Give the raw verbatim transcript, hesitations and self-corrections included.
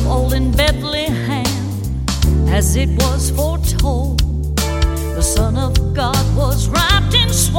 all in Bethlehem, as it was foretold. The Son of God was wrapped in